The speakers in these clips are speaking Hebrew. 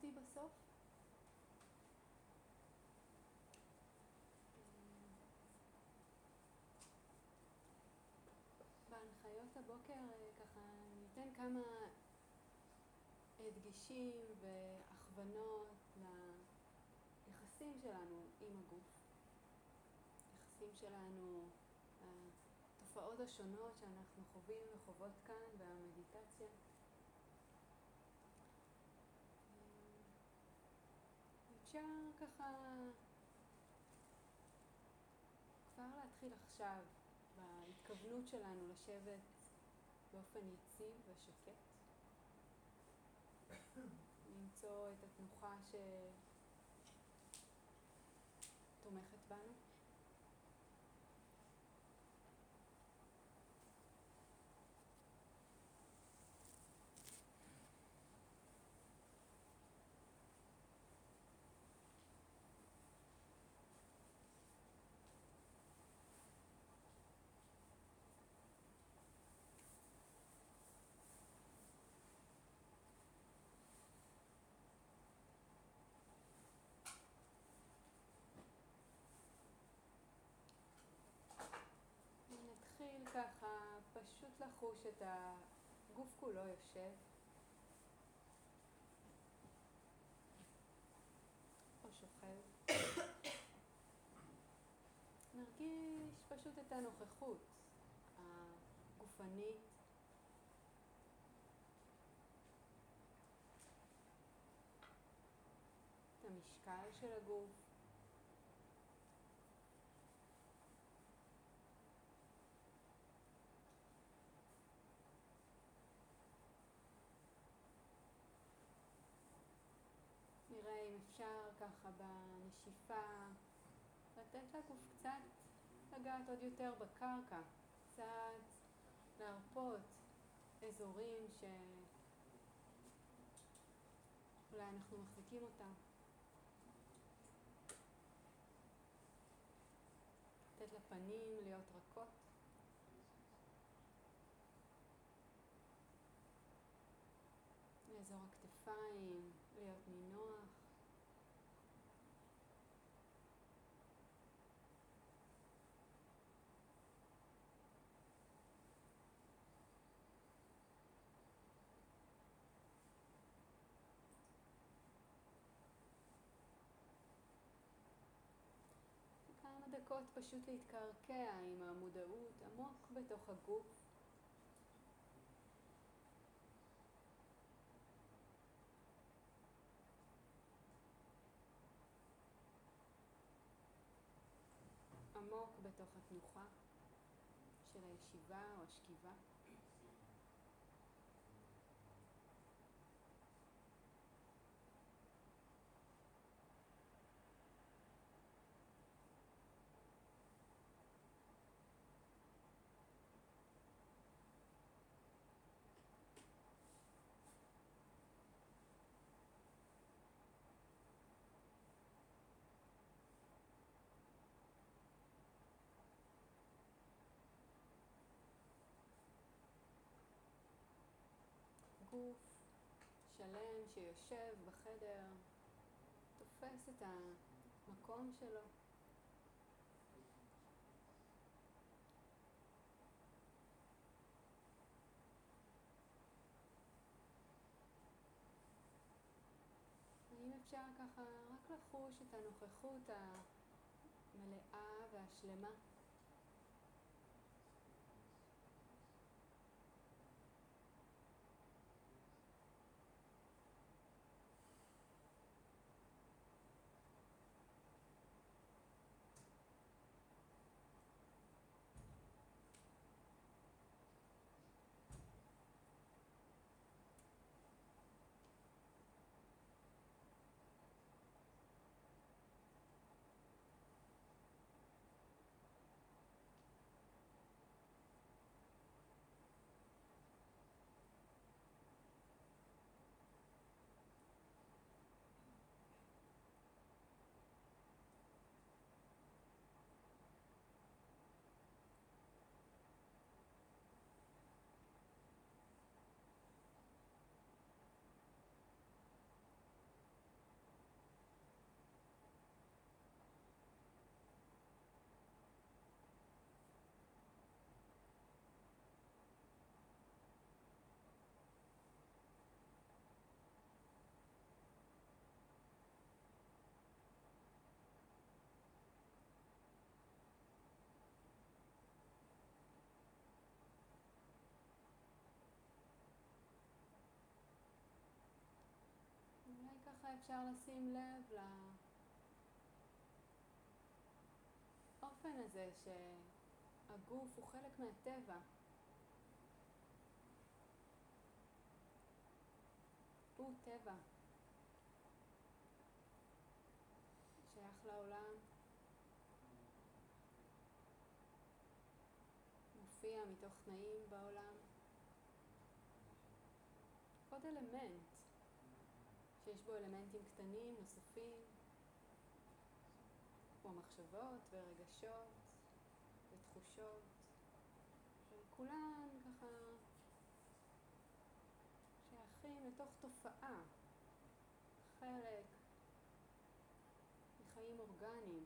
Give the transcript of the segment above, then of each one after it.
אותי בסוף. בהנחיות הבוקר ככה ניתן כמה הדגשים והכוונות ליחסים שלנו עם הגוף. יחסים שלנו, התופעות השונות שאנחנו חווים וחוות כאן במדיטציה. אפשר ככה כבר להתחיל עכשיו בהתכוונות שלנו לשבת באופן יציב ושקט. למצוא את התנוחה שתומכת בנו. נתחיל ככה פשוט לחוש את הגוף כולו יושב או שוכב. נרגיש פשוט את הנוכחות הגופנית, את המשקל של הגוף. נראה אם אפשר ככה בנשיפה לתת לגוף קצת לגעת עוד יותר בקרקע, קצת להרפות אזורים שאולי אנחנו מחזיקים אותם. לתת לפנים להיות רכות. לאזור הכתפיים, להיות נינוח. כמה דקות פשוט להתקרקע עם המודעות עמוק בתוך הגוף. עמוק בתוך התנוחה של הישיבה או השכיבה. גוף שלם שיושב בחדר, תופס את המקום שלו. האם אפשר ככה רק לחוש את הנוכחות המלאה והשלמה? ככה אפשר לשים לב לאופן הזה שהגוף הוא חלק מהטבע. הוא טבע. שייך לעולם. מופיע מתוך תנאים בעולם. עוד אלמנט שיש בו אלמנטים קטנים נוספים, כמו מחשבות ורגשות ותחושות, וכולן ככה שייכים לתוך תופעה, חלק מחיים אורגניים.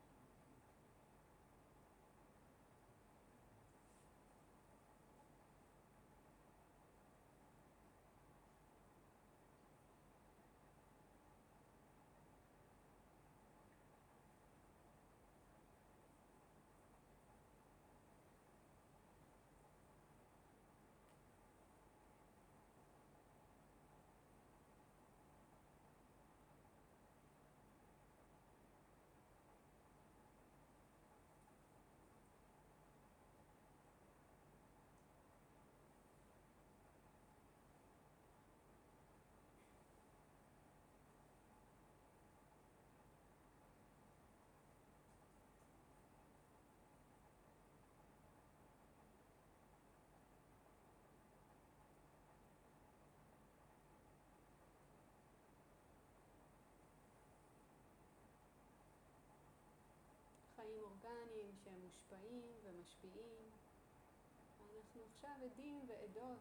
חיים אורגניים שהם מושפעים ומשפיעים. אנחנו עכשיו עדים ועדות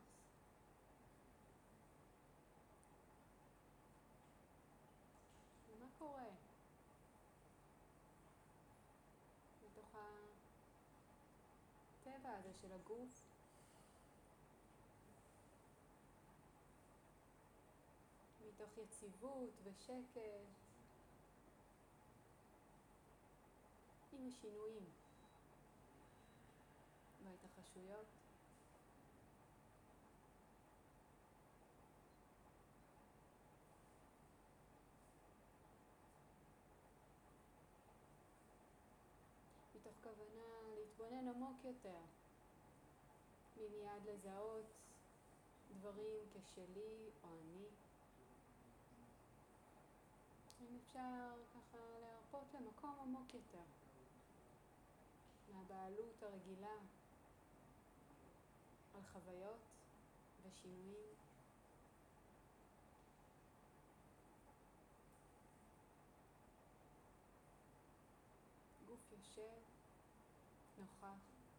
ומה קורה בתוך הטבע הזה של הגוף, מתוך יציבות ושקט, עם השינויים וההתרחשויות. מתוך כוונה להתבונן עמוק יותר, ממיד לזהות דברים כשלי או אני. אם אפשר ככה להרפות למקום עמוק יותר, מהבעלות הרגילה על חוויות ושינויים. גוף יושב, נוכח.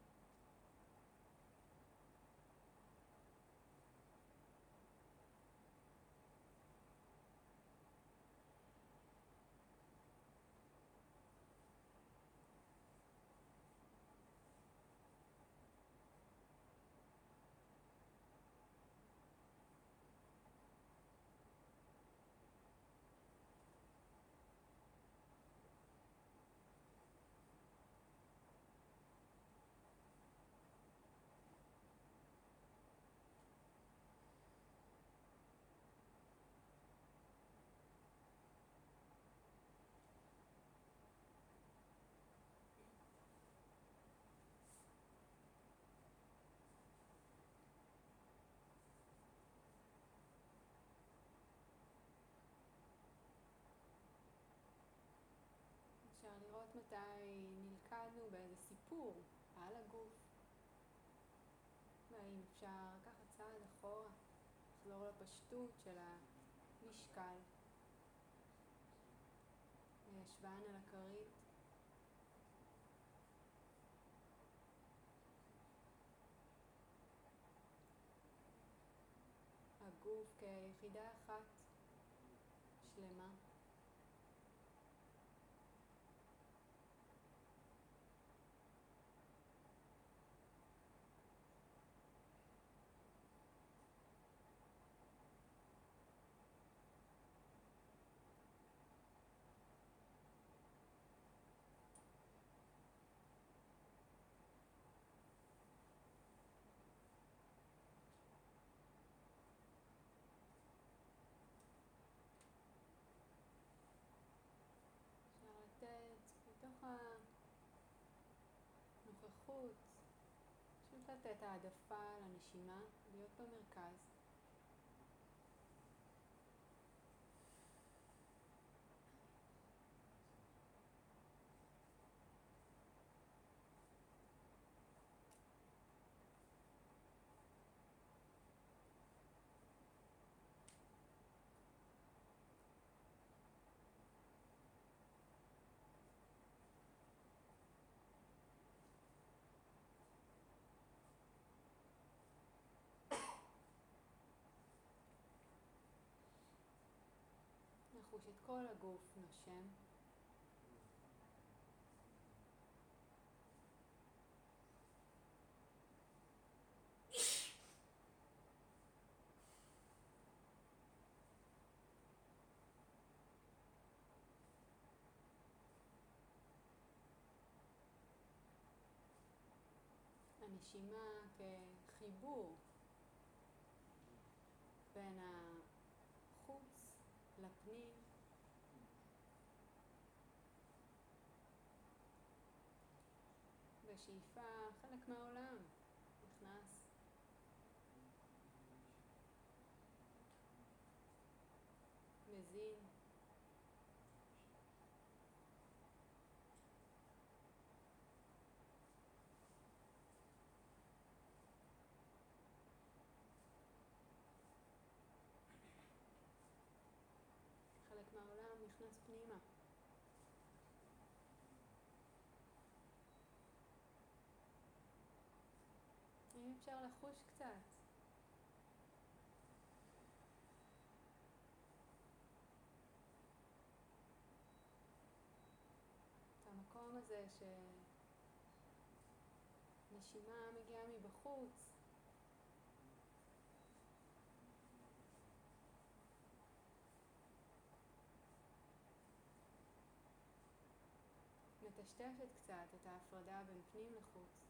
אפשר לראות מתי נלכדנו באיזה סיפור על הגוף, והאם אפשר לקחת צעד אחורה, לחזור לפשטות של המשקל, הישבן על הכרית, הגוף כיחידה אחת שלמה. בחוץ. פשוט לתת העדפה לנשימה, להיות במרכז. נחוש את כל הגוף נושם. הנשימה כחיבור בין החוץ לפנים. בשאיפה חלק מהעולם נכנס. מזין. חלק מהעולם נכנס פנימה. אם אפשר לחוש קצת את המקום הזה שנשימה מגיעה מבחוץ, מטשטשת קצת את ההפרדה בין פנים לחוץ.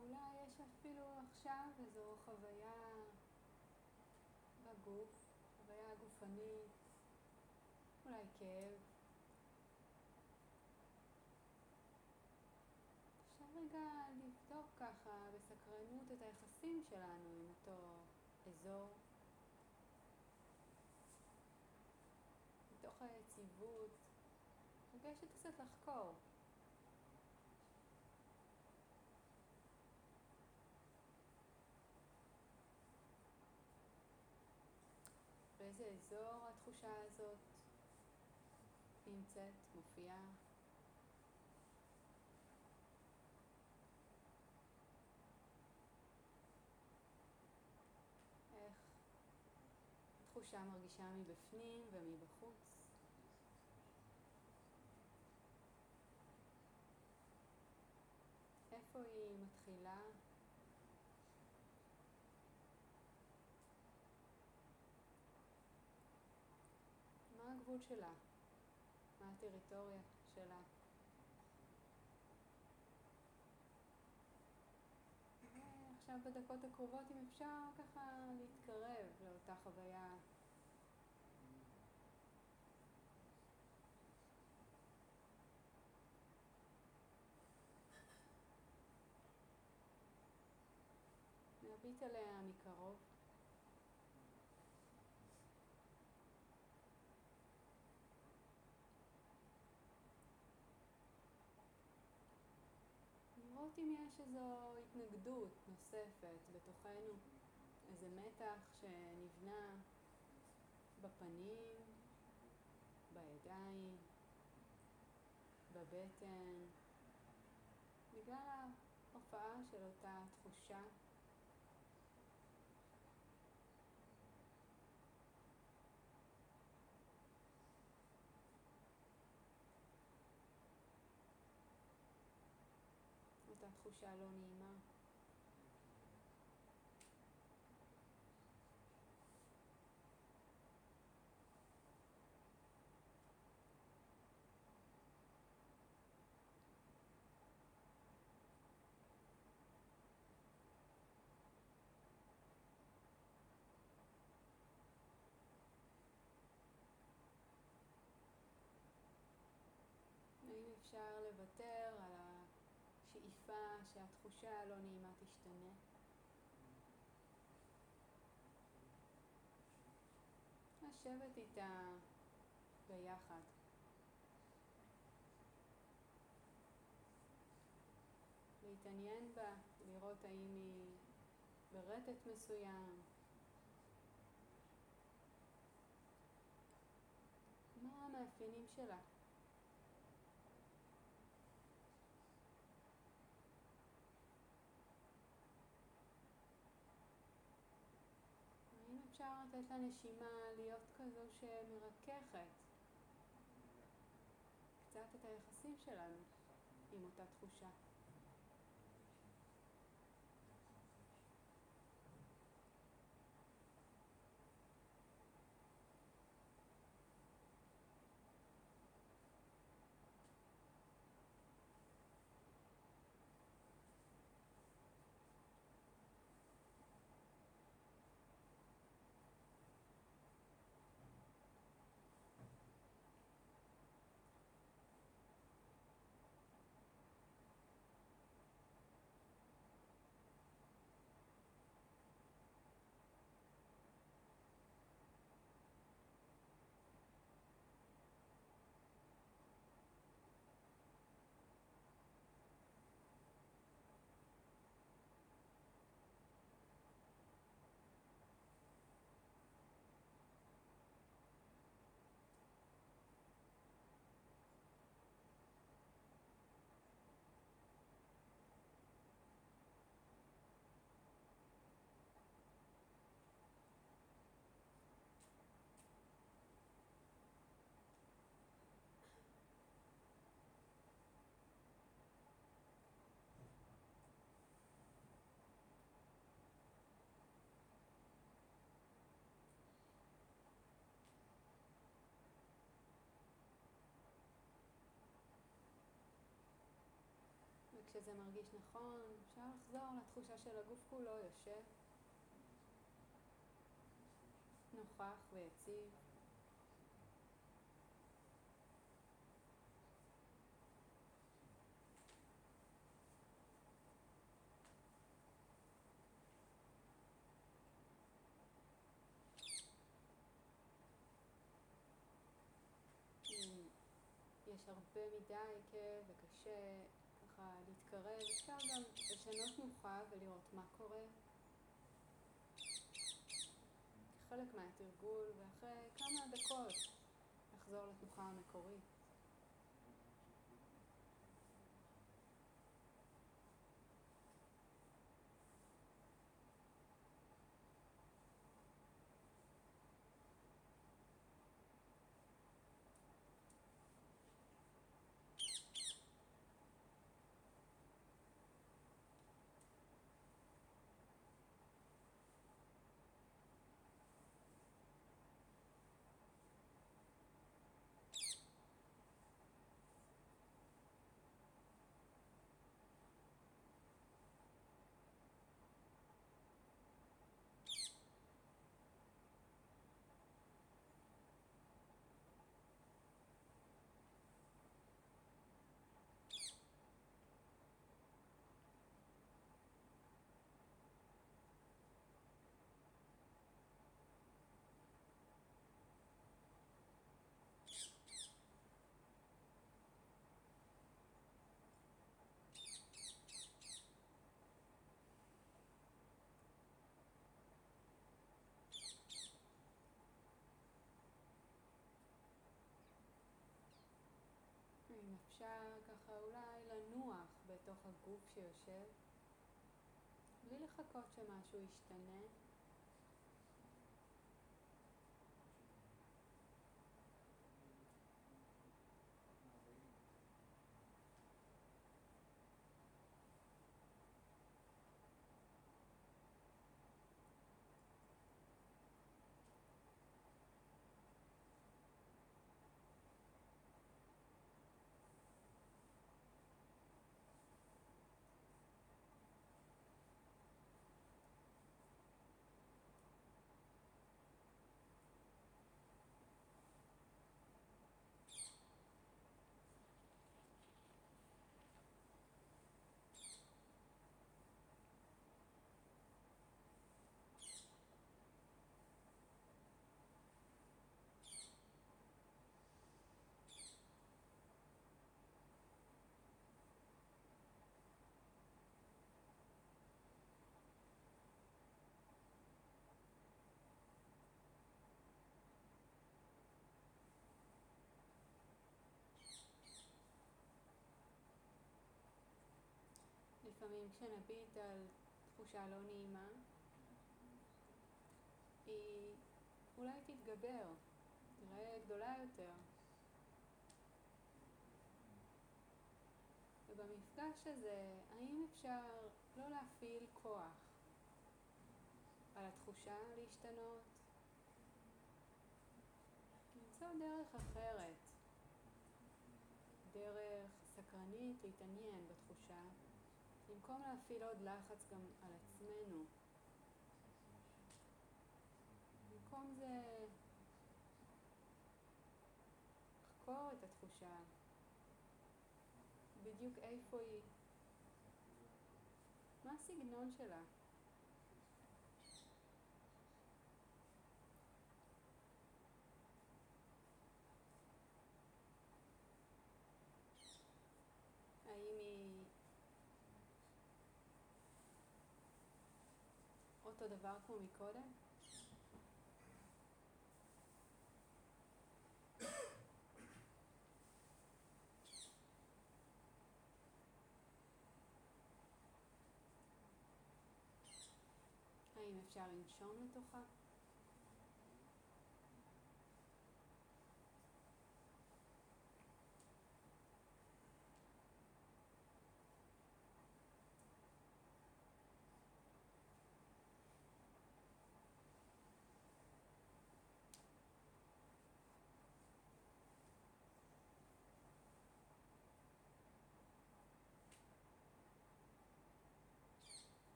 ואולי יש אפילו עכשיו איזו חוויה בגוף, חוויה גופנית, אולי כאב. אפשר רגע לבדוק ככה בסקרנות את היחסים שלנו עם אותו אזור. מתוך היציבות, לגשת קצת לחקור. באיזה אזור התחושה הזאת נמצאת, מופיעה. איך התחושה מרגישה מבפנים ומבחוץ. איפה היא מתחילה? מה הגבול שלה? מה הטריטוריה שלה? ועכשיו בדקות הקרובות אם אפשר ככה להתקרב לאותה חוויה. נביט עליה מקרוב. לראות אם יש איזו התנגדות נוספת בתוכנו, איזה מתח שנבנה בפנים, בידיים, בבטן, בגלל ההופעה של אותה תחושה. אותה תחושה לא נעימה. האם אפשר לוותר על השאיפה שהתחושה הלא נעימה תשתנה? לשבת איתה ביחד. להתעניין בה, לראות האם היא ברטט מסוים. מה המאפיינים שלה? האם אפשר לתת לנשימה להיות כזו שמרככת קצת את היחסים שלנו עם אותה תחושה? שזה מרגיש נכון, אפשר לחזור לתחושה של הגוף כולו יושב, נוכח ויציב. אם יש הרבה מדי כאב וקשה ככה להתקרב, אפשר גם לשנות תנוחה ולראות מה קורה. חלק מהתרגול, ואחרי כמה דקות לחזור לתנוחה המקורית. אם אפשר ככה אולי לנוח בתוך הגוף שיושב, בלי לחכות שמשהו ישתנה. לפעמים כשנביט על תחושה לא נעימה, היא אולי תתגבר, תראה גדולה יותר. ובמפגש הזה, האם אפשר לא להפעיל כוח על התחושה להשתנות? למצוא דרך אחרת, דרך סקרנית להתעניין בתחושה, במקום להפעיל עוד לחץ גם על עצמנו. במקום זה לחקור את התחושה, בדיוק איפה היא, מה הסגנון שלה. האם היא אותו דבר כמו מקודם? האם אפשר לנשום לתוכה?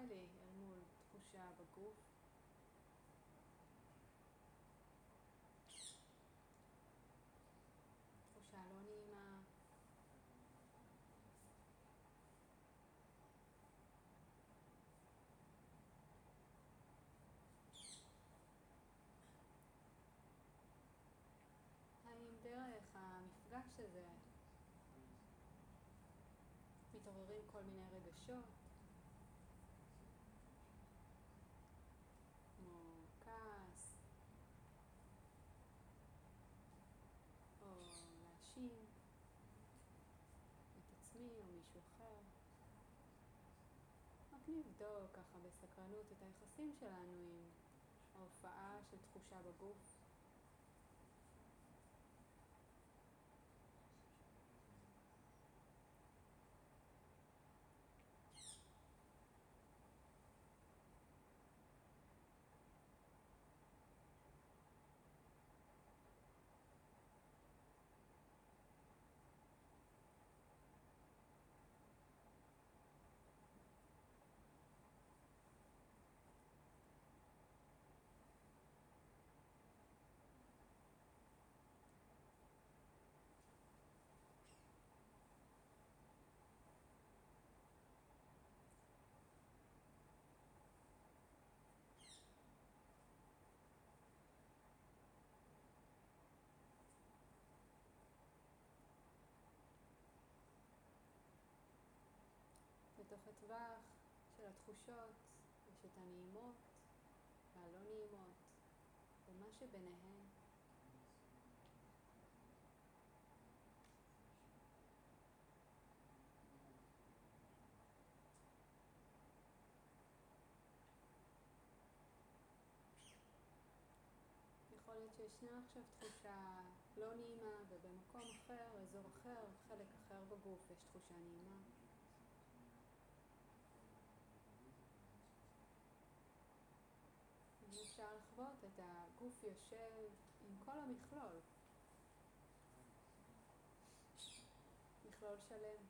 לי אל מול תחושה בגוף. תחושה לא נעימה. האם דרך המפגש הזה מתעוררים כל מיני רגשות, כמו כעס, או להאשים את עצמי או מישהו אחר. רק נבדוק ככה בסקרנות את היחסים שלנו עם ההופעה של תחושה בגוף. בתוך הטווח של התחושות יש את הנעימות והלא נעימות ומה שביניהן. יכול להיות שישנה עכשיו תחושה לא נעימה ובמקום אחר, אזור אחר, חלק אחר בגוף יש תחושה נעימה. אפשר לחוות את הגוף יושב עם כל המכלול, מכלול שלם.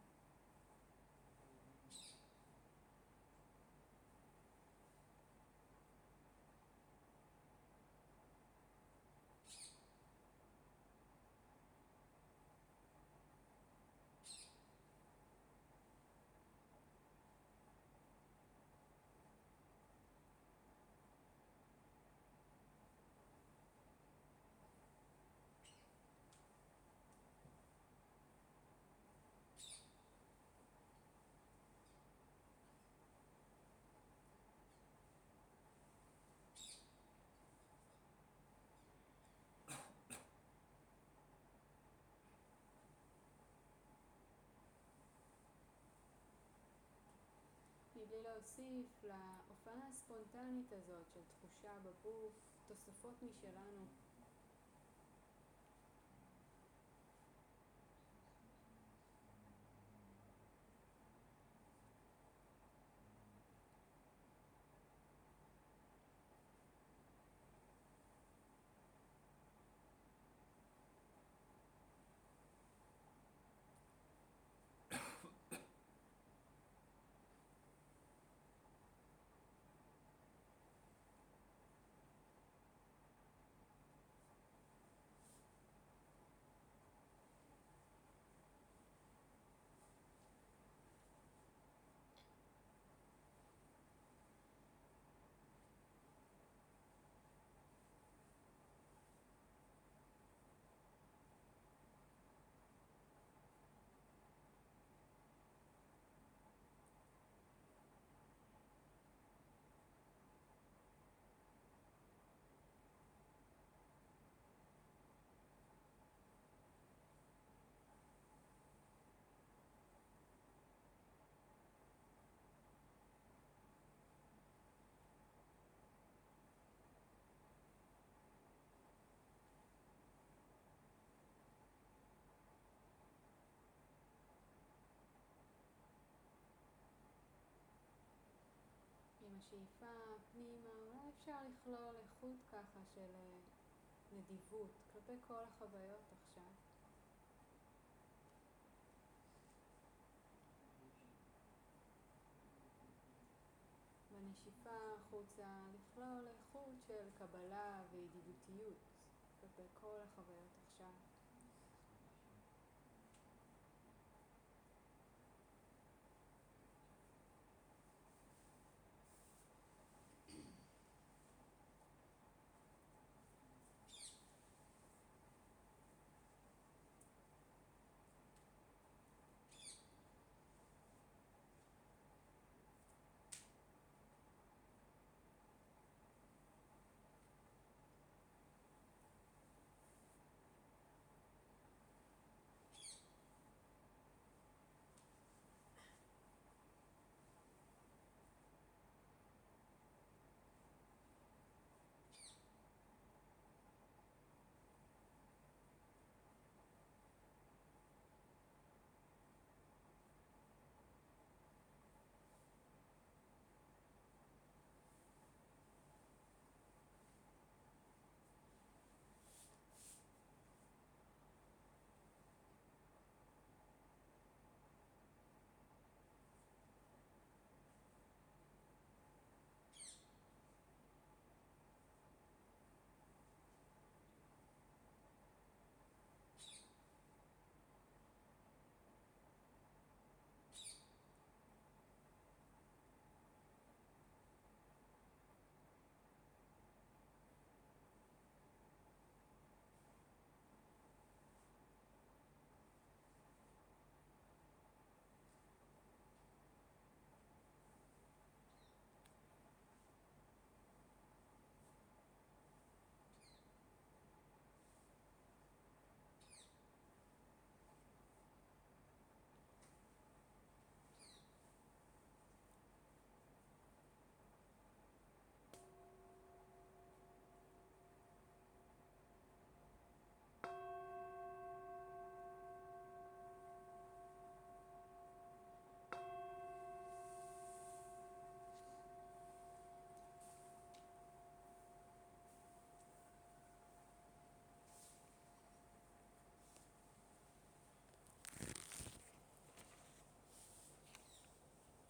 מבלי להוסיף להופעה הספונטנית הזאת של תחושה בגוף, תוספות משלנו. עם השאיפה פנימה, אולי אפשר לכלול איכות ככה של נדיבות כלפי כל החוויות עכשיו. השאיפה החוצה לכלול איכות של קבלה וידידותיות כלפי כל החוויות